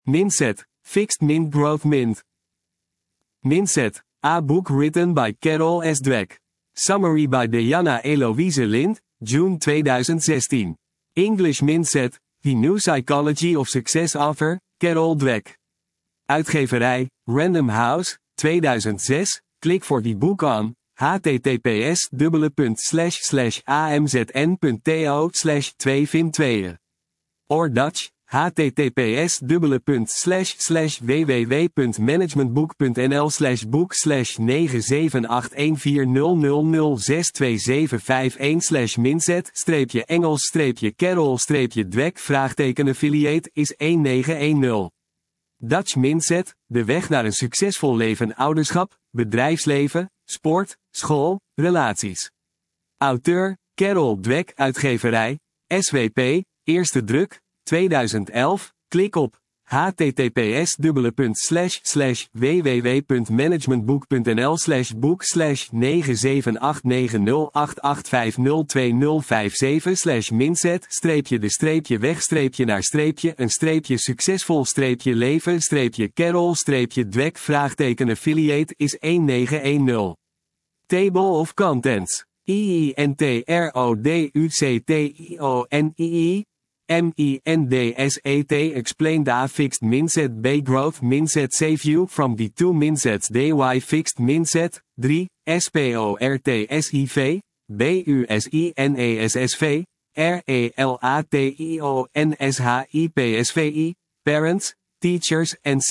Mindset, Fixed Mind Growth Mind. Mindset, a book written by Carol S. Dweck. Summary by Diana Eloise Lind, June 2016. English Mindset, The New Psychology of Success author, Carol Dweck. Uitgeverij, Random House, 2006, klik voor die boek aan, https://amzn.to/2vin2. Or Dutch, https://www.managementboek.nl/book/97840006275-mindset-carol-dweck is 1910. Dutch Mindset, de weg naar een succesvol leven ouderschap, bedrijfsleven, sport, school, relaties. Auteur, Carol Dweck uitgeverij, SWP, eerste druk, 2011, klik op https://www.managementboek.nl/book/9789085022057-mindset-de-weg-Carol-Dweck affiliate Table of Contents. IINTRODUCTIONII MINDSET explained a fixed mindset by growth mindset save you from the two mindsets DY fixed mindset, 3, SPORTSIV, BUSINESSV, RELATIONSHIPSVI, Parents, Teachers and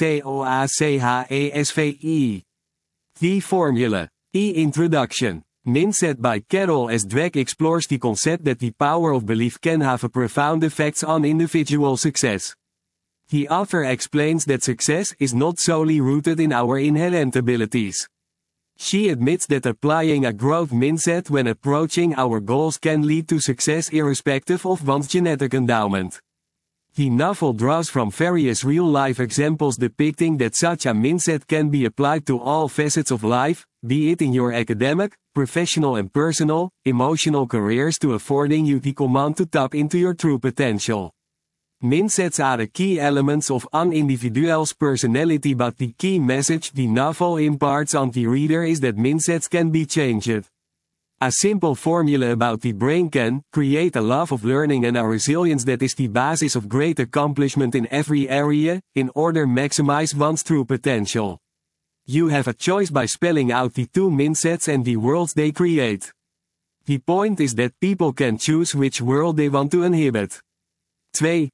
COACHESVI. The Formula. Introduction. Mindset by Carol S. Dweck explores the concept that the power of belief can have a profound effect on individual success. The author explains that success is not solely rooted in our inherent abilities. She admits that applying a growth mindset when approaching our goals can lead to success irrespective of one's genetic endowment. The novel draws from various real-life examples depicting that such a mindset can be applied to all facets of life, be it in your academic, professional and personal, emotional careers to affording you the command to tap into your true potential. Mindsets are the key elements of an individual's personality, but the key message the novel imparts on the reader is that mindsets can be changed. A simple formula about the brain can create a love of learning and a resilience that is the basis of great accomplishment in every area, in order to maximize one's true potential. You have a choice by spelling out the two mindsets and the worlds they create. The point is that people can choose which world they want to inhabit. 2.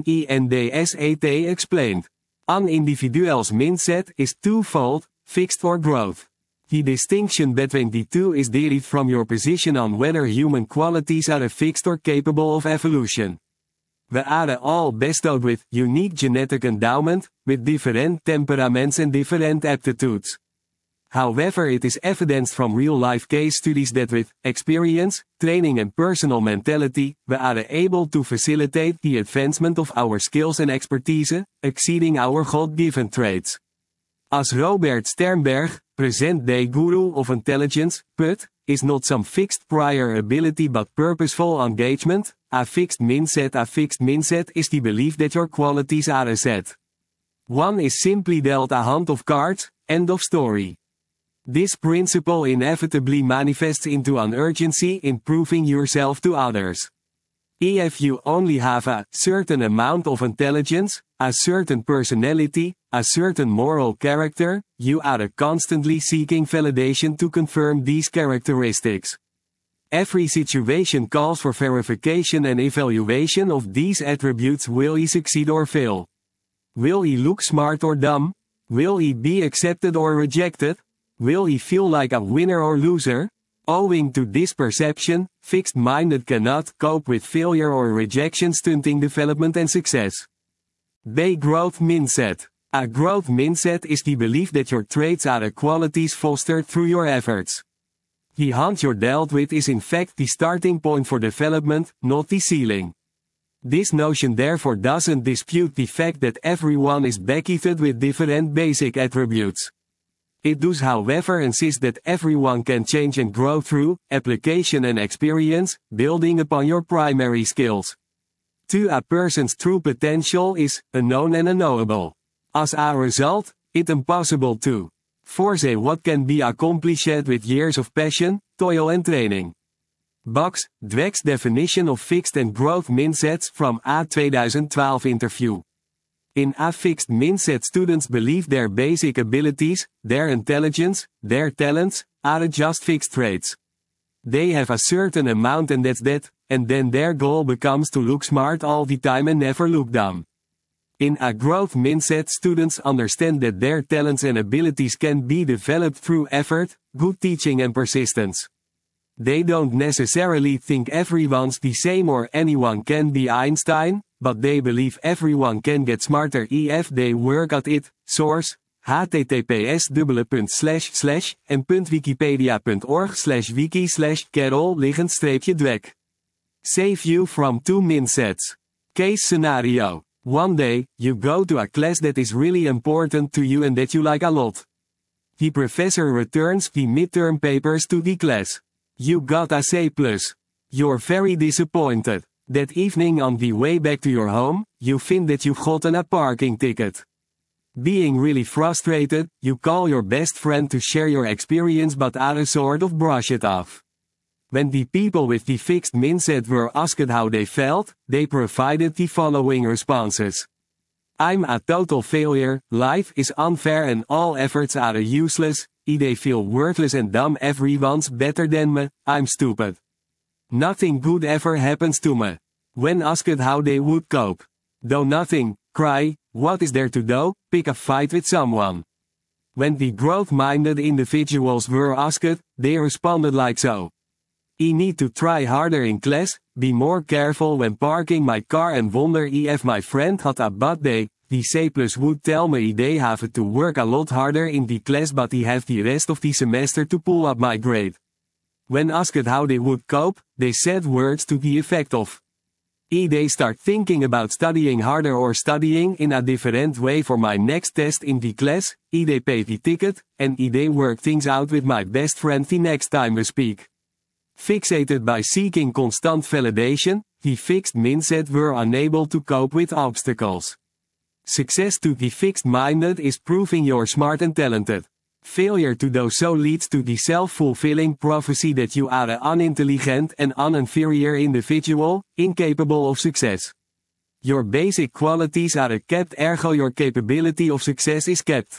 MINDSET explained. An individual's mindset is twofold, fixed or growth. The distinction between the two is derived from your position on whether human qualities are fixed or capable of evolution. We are all bestowed with unique genetic endowment, with different temperaments and different aptitudes. However, it is evidenced from real-life case studies that with experience, training and personal mentality, we are able to facilitate the advancement of our skills and expertise, exceeding our God-given traits. As Robert Sternberg, present-day guru of intelligence, put, is not some fixed prior ability but purposeful engagement. A fixed mindset is the belief that your qualities are a set. One is simply dealt a hand of cards, end of story. This principle inevitably manifests into an urgency in proving yourself to others. If you only have a certain amount of intelligence, a certain personality, a certain moral character, you are constantly seeking validation to confirm these characteristics. Every situation calls for verification and evaluation of these attributes. Will he succeed or fail? Will he look smart or dumb? Will he be accepted or rejected? Will he feel like a winner or loser? Owing to this perception, fixed-minded cannot cope with failure or rejection, stunting development and success. B. Growth mindset. A growth mindset is the belief that your traits are the qualities fostered through your efforts. The hand you're dealt with is in fact the starting point for development, not the ceiling. This notion therefore doesn't dispute the fact that everyone is gifted with different basic attributes. It does however insist that everyone can change and grow through application and experience, building upon your primary skills. 2. A person's true potential is unknown and unknowable. As a result, it's impossible to foresee what can be accomplished with years of passion, toil and training. Box, Dweck's definition of fixed and growth mindsets from a 2012 interview. In a fixed mindset, students believe their basic abilities, their intelligence, their talents, are just fixed traits. They have a certain amount and that's that, and then their goal becomes to look smart all the time and never look dumb. In a growth mindset, students understand that their talents and abilities can be developed through effort, good teaching and persistence. They don't necessarily think everyone's the same or anyone can be Einstein, but they believe everyone can get smarter if they work at it. Source: https://en.wikipedia.org/wiki/Carol-Dweck. Save you from 2 mindsets. Case scenario. One day, you go to a class that is really important to you and that you like a lot. The professor returns the midterm papers to the class. You got a C+. You're very disappointed. That evening on the way back to your home, you find that you've gotten a parking ticket. Being really frustrated, you call your best friend to share your experience but sort of brush it off. When the people with the fixed mindset were asked how they felt, they provided the following responses. I'm a total failure, life is unfair and all efforts are useless, I feel worthless and dumb, everyone's better than me, I'm stupid. Nothing good ever happens to me. When asked how they would cope. Do nothing, cry, what is there to do, pick a fight with someone. When the growth-minded individuals were asked, they responded like so. I need to try harder in class, be more careful when parking my car and wonder if my friend had a bad day. The C+ would tell me they have to work a lot harder in the class but I have the rest of the semester to pull up my grade. When asked how they would cope, they said words to the effect of they start thinking about studying harder or studying in a different way for my next test in the class, they pay the ticket, and they work things out with my best friend the next time we speak. Fixated by seeking constant validation, the fixed mindset were unable to cope with obstacles. Success to the fixed-minded is proving you're smart and talented. Failure to do so leads to the self-fulfilling prophecy that you are an unintelligent and inferior individual, incapable of success. Your basic qualities are kept, ergo your capability of success is kept.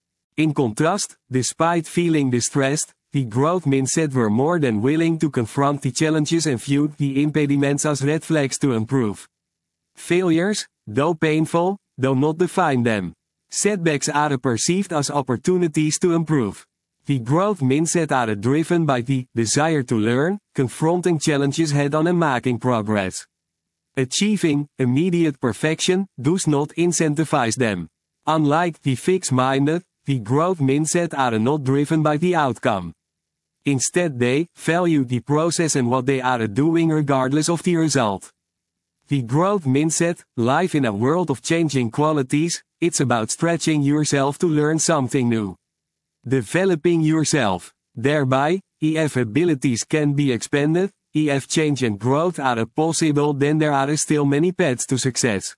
In contrast, despite feeling distressed, the growth mindset were more than willing to confront the challenges and viewed the impediments as red flags to improve. Failures, though painful, do not define them. Setbacks are perceived as opportunities to improve. The growth mindset are driven by the desire to learn, confronting challenges head-on and making progress. Achieving immediate perfection does not incentivize them. Unlike the fixed-minded, the growth mindset are not driven by the outcome. Instead they value the process and what they are doing regardless of the result. The growth mindset, life in a world of changing qualities, it's about stretching yourself to learn something new. Developing yourself. Thereby, if abilities can be expanded, if change and growth are possible, then there are still many paths to success.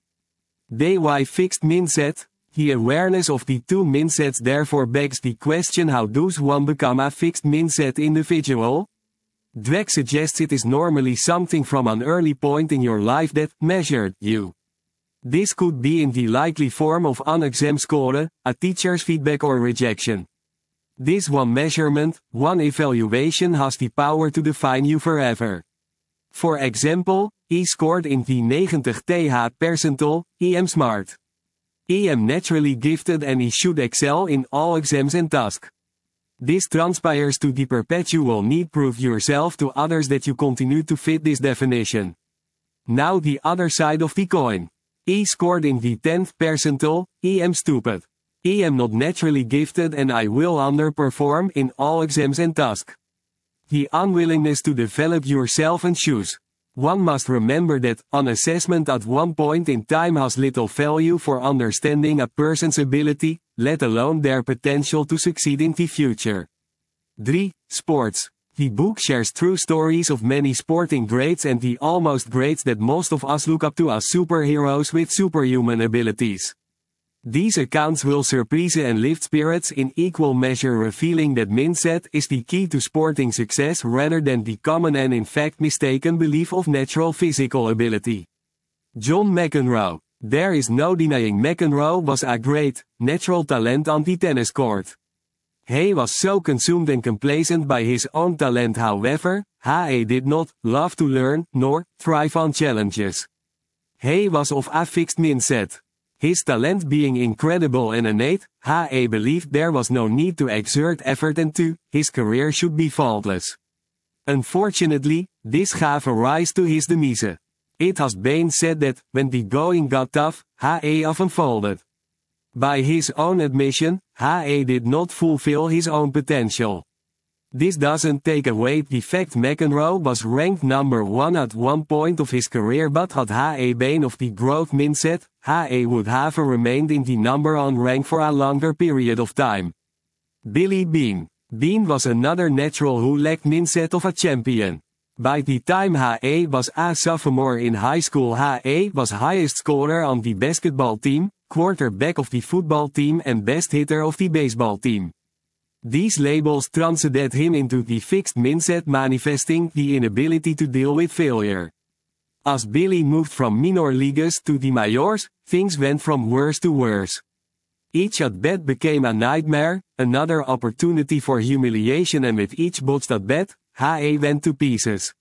Why fixed mindset? The awareness of the 2 mindsets therefore begs the question, how does one become a fixed mindset individual? Dweck suggests it is normally something from an early point in your life that measured you. This could be in the likely form of an exam score, a teacher's feedback or rejection. This one measurement, one evaluation has the power to define you forever. For example, I scored in the 90 TH percentile, I am smart. I am naturally gifted and I should excel in all exams and tasks. This transpires to the perpetual need prove yourself to others that you continue to fit this definition. Now the other side of the coin. I scored in the 10th percentile, I am stupid. I am not naturally gifted and I will underperform in all exams and tasks. The unwillingness to develop yourself and choose. One must remember that an assessment at one point in time has little value for understanding a person's ability, let alone their potential to succeed in the future. 3. Sports. The book shares true stories of many sporting greats and the almost greats that most of us look up to as superheroes with superhuman abilities. These accounts will surprise and lift spirits in equal measure, revealing that mindset is the key to sporting success rather than the common and in fact mistaken belief of natural physical ability. John McEnroe. There is no denying McEnroe was a great, natural talent on the tennis court. He was so consumed and complacent by his own talent, however, he did not love to learn nor thrive on challenges. He was of a fixed mindset. His talent being incredible and innate, he believed there was no need to exert effort and his career should be faultless. Unfortunately, this gave rise to his demise. It has been said that, when the going got tough, he often folded. By his own admission, he did not fulfill his own potential. This doesn't take away the fact McEnroe was ranked number 1 at one point of his career, but had he been of the growth mindset, he would have remained in the number 1 rank for a longer period of time. Billy Beane. Beane was another natural who lacked mindset of a champion. By the time he was a sophomore in high school, he was highest scorer on the basketball team, quarterback of the football team and best hitter of the baseball team. These labels transcended him into the fixed mindset, manifesting the inability to deal with failure. As Billy moved from minor leagues to the majors, things went from worse to worse. Each at-bat became a nightmare, another opportunity for humiliation, and with each botched at-bat, he went to pieces.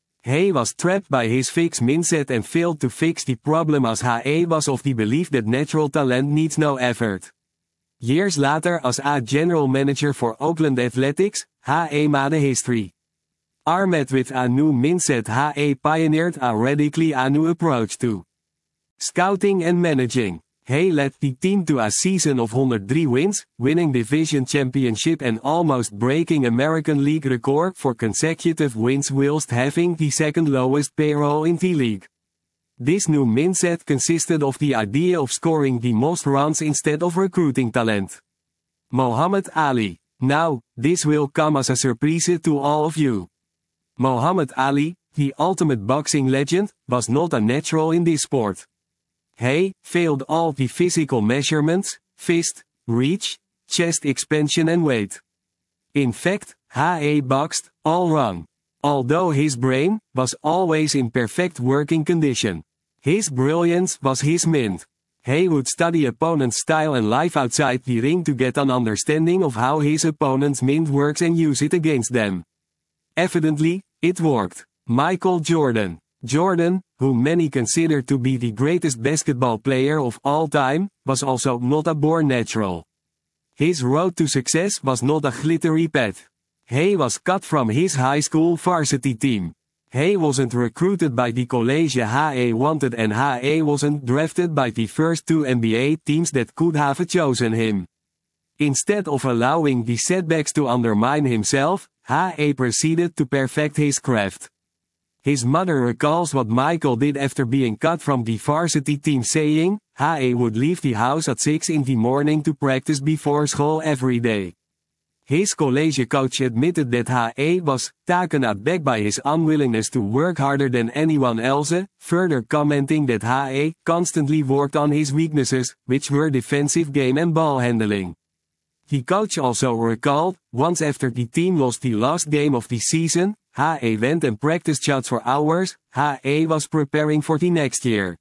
He was trapped by his fixed mindset and failed to fix the problem, as he was of the belief that natural talent needs no effort. Years later, as a general manager for Oakland Athletics, he made history. Armed with a new mindset, he pioneered a radically new approach to scouting and managing. He led the team to a season of 103 wins, winning division championship and almost breaking American League record for consecutive wins whilst having the second lowest payroll in the league. This new mindset consisted of the idea of scoring the most runs instead of recruiting talent. Muhammad Ali. Now, this will come as a surprise to all of you. Muhammad Ali, the ultimate boxing legend, was not a natural in this sport. He failed all the physical measurements: fist, reach, chest expansion and weight. In fact, he boxed all wrong. Although his brain was always in perfect working condition, his brilliance was his mint. He would study opponents' style and life outside the ring to get an understanding of how his opponent's mint works and use it against them. Evidently, it worked. Michael Jordan. Jordan, whom many consider to be the greatest basketball player of all time, was also not a born natural. His road to success was not a glittery path. He was cut from his high school varsity team. He wasn't recruited by the college he wanted, and he wasn't drafted by the first 2 NBA teams that could have chosen him. Instead of allowing the setbacks to undermine himself, he proceeded to perfect his craft. His mother recalls what Michael did after being cut from the varsity team, saying, he would leave the house at 6 in the morning to practice before school every day. His college coach admitted that he was taken aback by his unwillingness to work harder than anyone else, further commenting that he constantly worked on his weaknesses, which were defensive game and ball handling. The coach also recalled, once after the team lost the last game of the season, he went and practiced shots for hours. He was preparing for the next year.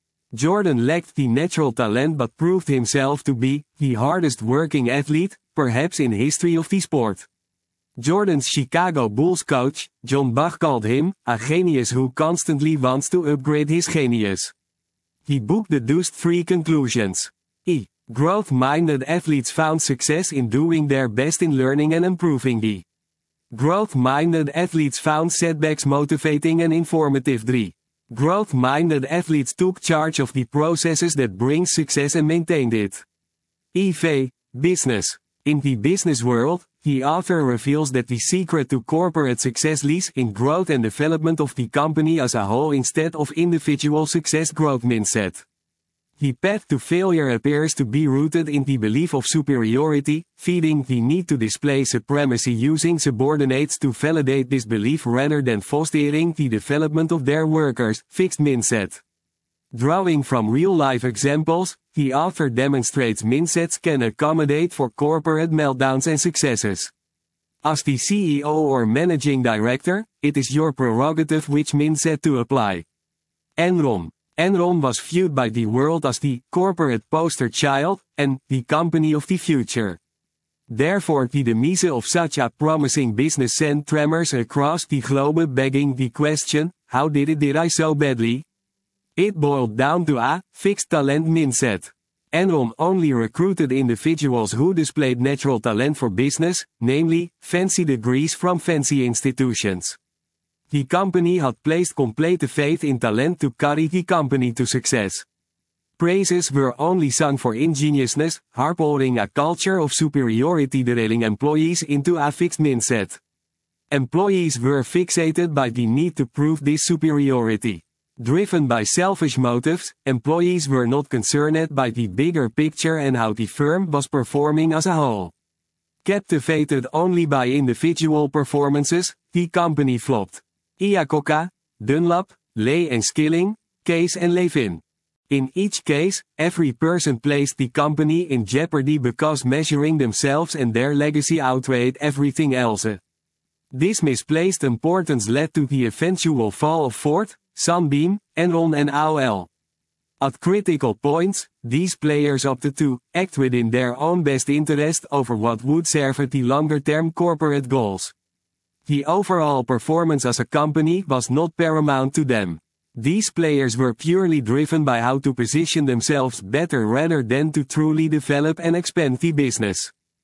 Jordan lacked the natural talent but proved himself to be the hardest working athlete, perhaps in history of the sport. Jordan's Chicago Bulls coach, John Bach, called him a genius who constantly wants to upgrade his genius. The book deduced 3 conclusions. Growth-minded athletes found success in doing their best in learning and improving. Growth-minded athletes found setbacks motivating and informative. 3. Growth-minded athletes took charge of the processes that bring success and maintained it. EV. Business. In the business world, the author reveals that the secret to corporate success lies in growth and development of the company as a whole instead of individual success. Growth mindset. The path to failure appears to be rooted in the belief of superiority, feeding the need to display supremacy using subordinates to validate this belief rather than fostering the development of their workers, fixed mindset. Drawing from real-life examples, the author demonstrates mindsets can accommodate for corporate meltdowns and successes. As the CEO or managing director, it is your prerogative which mindset to apply. Enron. Enron was viewed by the world as the corporate poster child and the company of the future. Therefore, the demise of such a promising business sent tremors across the globe, begging the question, how did I so badly? It boiled down to a fixed talent mindset. Enron only recruited individuals who displayed natural talent for business, namely, fancy degrees from fancy institutions. The company had placed complete faith in talent to carry the company to success. Praises were only sung for ingeniousness, harboring a culture of superiority derailing employees into a fixed mindset. Employees were fixated by the need to prove this superiority. Driven by selfish motives, employees were not concerned by the bigger picture and how the firm was performing as a whole. Captivated only by individual performances, the company flopped. Iacocca, Dunlop, Lay & Skilling, Case and Levin. In each case, every person placed the company in jeopardy because measuring themselves and their legacy outweighed everything else. This misplaced importance led to the eventual fall of Ford, Sunbeam, Enron and AOL. At critical points, these players opted to act within their own best interest over what would serve the longer-term corporate goals. The overall performance as a company was not paramount to them. These players were purely driven by how to position themselves better rather than to truly develop and expand the business.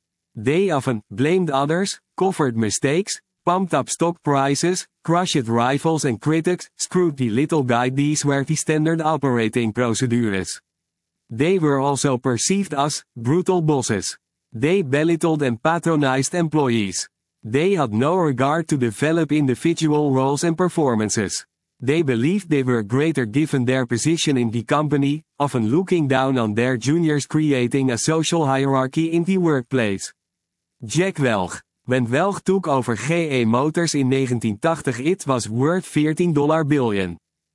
They often blamed others, covered mistakes, pumped up stock prices, crushed rivals and critics, screwed the little guy. These were the standard operating procedures. They were also perceived as brutal bosses. They belittled and patronized employees. They had no regard to develop individual roles and performances. They believed they were greater given their position in the company, often looking down on their juniors, creating a social hierarchy in the workplace. Jack Welch. When Welch took over GE Motors in 1980, it was worth $14 billion.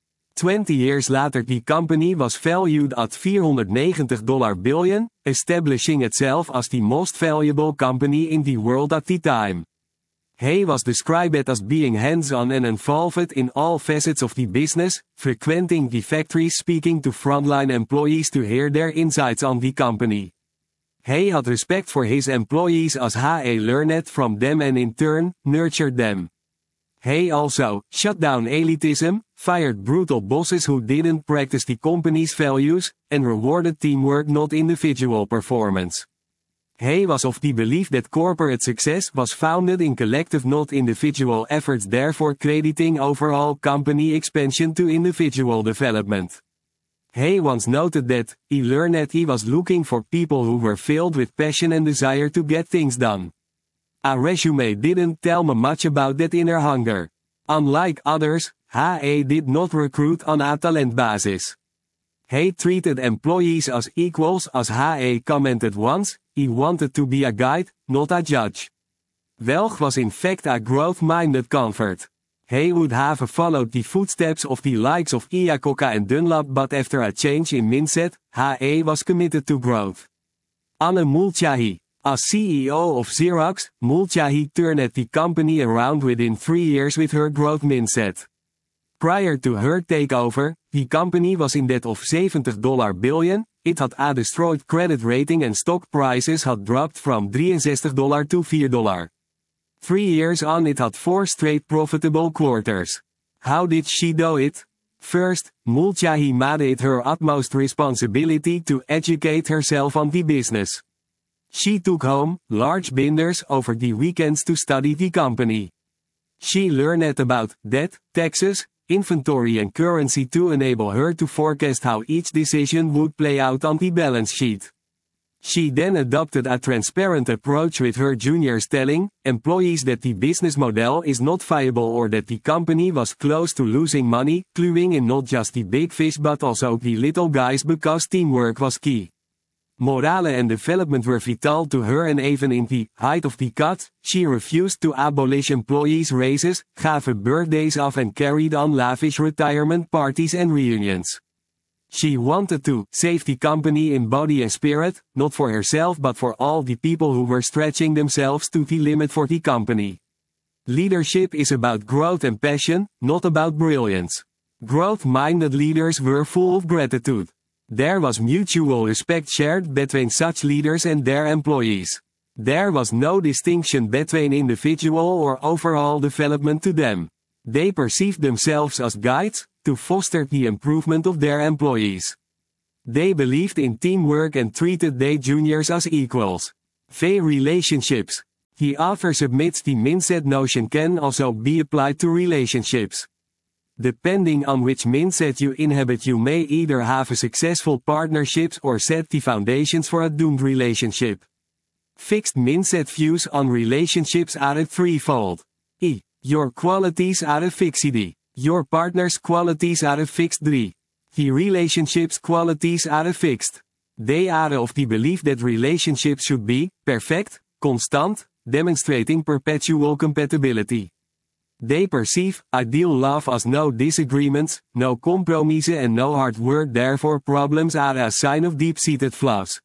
20 years later, the company was valued at $490 billion, establishing itself as the most valuable company in the world at the time. He was described as being hands-on and involved in all facets of the business, frequenting the factories, speaking to frontline employees to hear their insights on the company. He had respect for his employees as he learned from them and in turn, nurtured them. He also shut down elitism, fired brutal bosses who didn't practice the company's values, and rewarded teamwork, not individual performance. He was of the belief that corporate success was founded in collective, not individual efforts, therefore crediting overall company expansion to individual development. He once noted that he learned that he was looking for people who were filled with passion and desire to get things done. A resume didn't tell me much about that inner hunger. Unlike others, he did not recruit on a talent basis. He treated employees as equals. As he commented once, he wanted to be a guide, not a judge. Welch was in fact a growth-minded convert. He would have followed the footsteps of the likes of Iacocca and Dunlop, but after a change in mindset, he was committed to growth. Anna Mulcahy. As CEO of Xerox, Mulcahy turned the company around within 3 years with her growth mindset. Prior to her takeover, the company was in debt of $70 billion, it had a destroyed credit rating and stock prices had dropped from $63 to $4. 3 years on, it had 4 straight profitable quarters. How did she do it? First, Mulcahy made it her utmost responsibility to educate herself on the business. She took home large binders over the weekends to study the company. She learned about debt, taxes, inventory and currency to enable her to forecast how each decision would play out on the balance sheet. She then adopted a transparent approach with her juniors, telling employees that the business model is not viable or that the company was close to losing money, cluing in not just the big fish but also the little guys because teamwork was key. Morale and development were vital to her and even in the height of the cut, she refused to abolish employees' raises, gave birthdays off and carried on lavish retirement parties and reunions. She wanted to save the company in body and spirit, not for herself but for all the people who were stretching themselves to the limit for the company. Leadership is about growth and passion, not about brilliance. Growth-minded leaders were full of gratitude. There was mutual respect shared between such leaders and their employees. There was no distinction between individual or overall development to them. They perceived themselves as guides, to foster the improvement of their employees. They believed in teamwork and treated their juniors as equals. Fair relationships. The author submits the mindset notion can also be applied to relationships. Depending on which mindset you inhabit, you may either have a successful partnerships or set the foundations for a doomed relationship. Fixed mindset views on relationships are threefold. Your qualities are fixed. Your partner's qualities are fixed. The relationship's qualities are fixed. They are of the belief that relationships should be perfect, constant, demonstrating perpetual compatibility. They perceive ideal love as no disagreements, no compromises and no hard work, therefore problems are a sign of deep-seated flaws.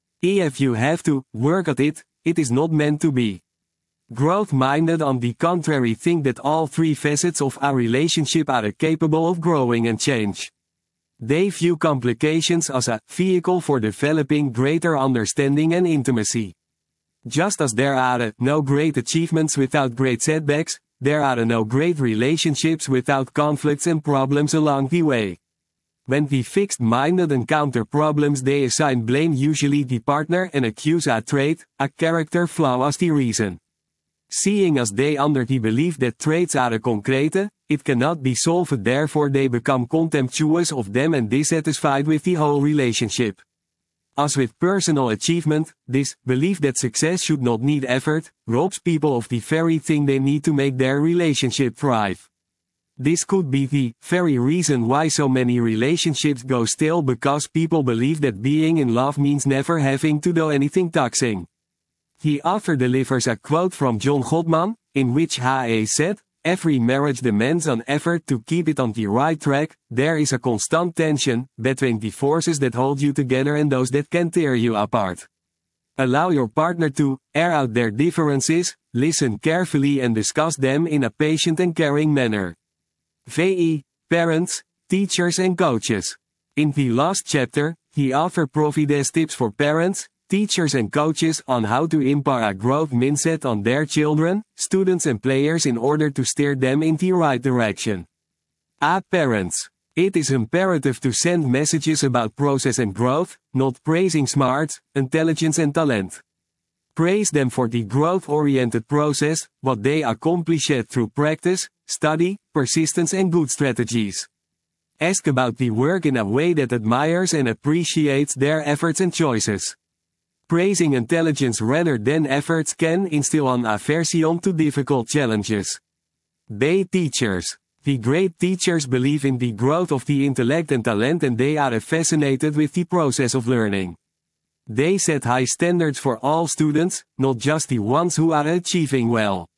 If you have to work at it, it is not meant to be. Growth-minded on the contrary think that all three facets of a relationship are capable of growing and change. They view complications as a vehicle for developing greater understanding and intimacy. Just as there are no great achievements without great setbacks, there are no great relationships without conflicts and problems along the way. When the fixed-minded encounter problems, they assign blame, usually the partner, and accuse a trait, a character flaw as the reason. Seeing as they under the belief that traits are concrete, it cannot be solved, therefore they become contemptuous of them and dissatisfied with the whole relationship. As with personal achievement, this belief that success should not need effort robs people of the very thing they need to make their relationship thrive. This could be the very reason why so many relationships go stale, because people believe that being in love means never having to do anything taxing. The author delivers a quote from John Gottman, in which he said, "Every marriage demands an effort to keep it on the right track. There is a constant tension between the forces that hold you together and those that can tear you apart. Allow your partner to air out their differences, listen carefully and discuss them in a patient and caring manner." VE, parents, teachers and coaches. In the last chapter, the author provides tips for parents, teachers and coaches on how to impart a growth mindset on their children, students and players in order to steer them in the right direction. Parents. It is imperative to send messages about process and growth, not praising smarts, intelligence and talent. Praise them for the growth-oriented process, what they accomplish through practice, study, persistence and good strategies. Ask about the work in a way that admires and appreciates their efforts and choices. Praising intelligence rather than efforts can instill an aversion to difficult challenges. Teachers. The great teachers believe in the growth of the intellect and talent, and they are fascinated with the process of learning. They set high standards for all students, not just the ones who are achieving well.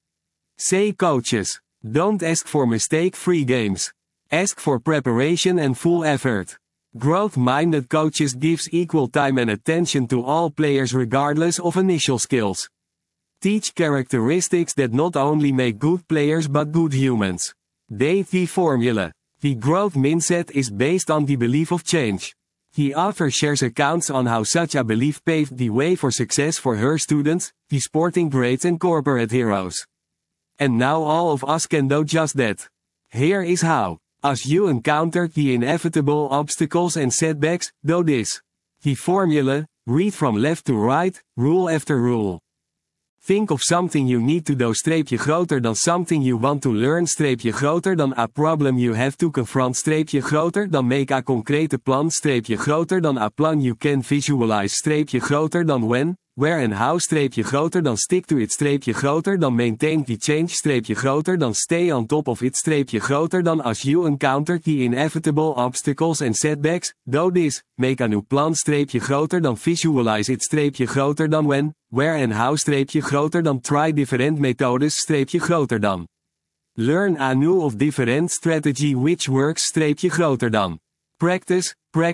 Coaches. Don't ask for mistake-free games. Ask for preparation and full effort. Growth-minded coaches gives equal time and attention to all players regardless of initial skills. Teach characteristics that not only make good players but good humans. The formula. The growth mindset is based on the belief of change. The author shares accounts on how such a belief paved the way for success for her students, the sporting greats and corporate heroes. And now all of us can do just that. Here is how. As you encounter the inevitable obstacles and setbacks, do this. The formula, read from left to right, rule after rule. Think of something you need to do groter dan something you want to learn groter dan a problem you have to confront groter dan make a concrete plan groter dan a plan you can visualize groter dan when, where and how groter dan stick to it groter dan maintain the change groter dan stay on top of it groter dan as you encounter the inevitable obstacles and setbacks, do this, make a new plan groter dan visualize it groter dan when, where and how groter dan try different methodes groter dan learn a new of different strategy which works groter dan practice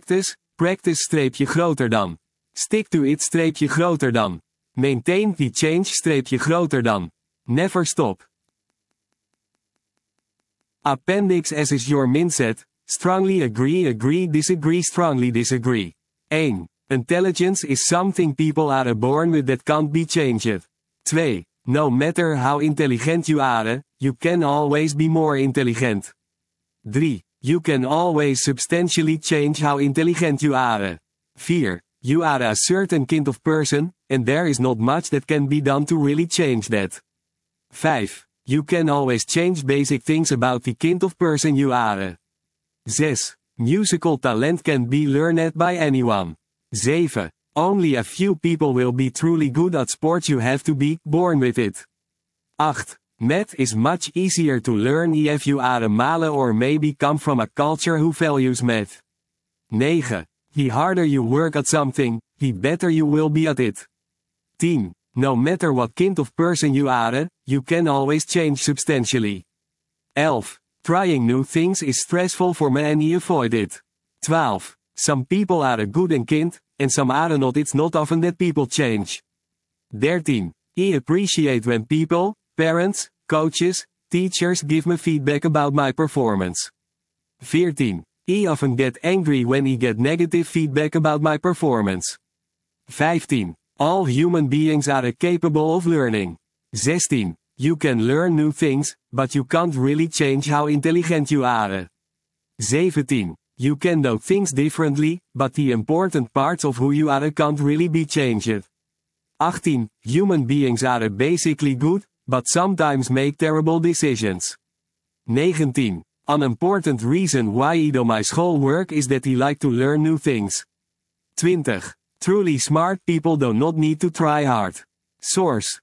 groter dan stick to it groter dan maintain the change groter dan never stop. Appendix S is your mindset. Strongly agree disagree strongly disagree. 1. Intelligence is something people are born with that can't be changed. 2. No matter how intelligent you are, you can always be more intelligent. 3. You can always substantially change how intelligent you are. 4. You are a certain kind of person, and there is not much that can be done to really change that. 5. You can always change basic things about the kind of person you are. 6. Musical talent can be learned by anyone. 7. Only a few people will be truly good at sports, you have to be born with it. 8. Math is much easier to learn if you are a male or maybe come from a culture who values math. 9. The harder you work at something, the better you will be at it. 10. No matter what kind of person you are, you can always change substantially. 11. Trying new things is stressful for many, avoid it. 12. Some people are good and kind, and some are not. It's not often that people change. 13. I appreciate when people, parents, coaches, teachers give me feedback about my performance. 14. I often get angry when I get negative feedback about my performance. 15. All human beings are capable of learning. 16. You can learn new things, but you can't really change how intelligent you are. 17. You can do things differently, but the important parts of who you are can't really be changed. 18. Human beings are basically good, but sometimes make terrible decisions. 19. An important reason why I do my schoolwork is that I like to learn new things. 20. Truly smart people do not need to try hard. Source: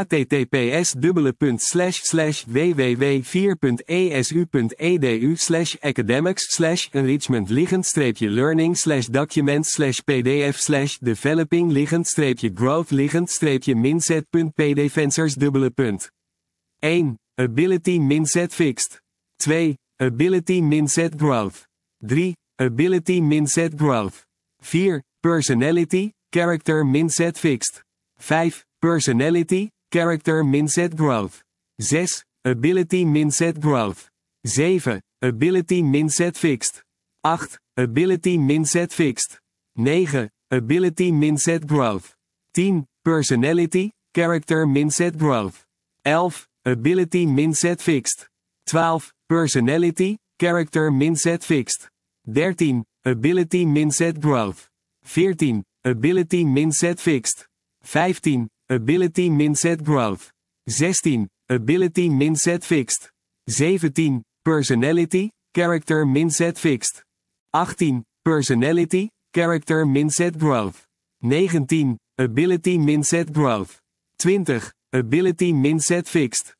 https://www.enrichment-liggend-enrichment-growth-mindset.pdfensors. 1. Ability mindset fixed. 2. Ability mindset growth. 3. Ability mindset growth. 4. Personality, character mindset fixed. 5. Personality, character mindset growth. 6. Ability mindset growth. 7. Ability mindset fixed. 8. Ability mindset fixed. 9. Ability mindset growth. 10. Personality, character mindset growth. 11. Ability mindset fixed. 12. Personality, character mindset fixed. 13. Ability mindset growth. 14. Ability mindset fixed. 15. Ability mindset growth. 16. Ability mindset fixed. 17. Personality, character mindset fixed. 18. Personality, character mindset growth. 19. Ability mindset growth. 20. Ability mindset fixed.